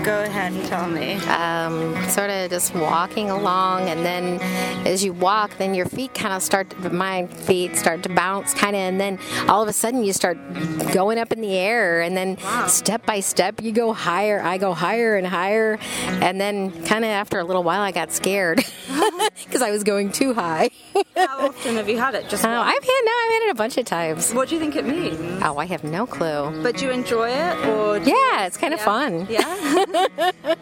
Go ahead and tell me. Sort of just walking along, and then as you walk, then your feet kind of my feet start to bounce kind of, and then all of a sudden you start going up in the air, and then step by step you go higher. I go higher and higher, and then kind of after a little while I got scared because I was going too high. How often have you had it? Just I've had it a bunch of times. What do you think it means? Oh, I have no clue. But do you enjoy it? Or yeah, it's kind of fun. Yeah?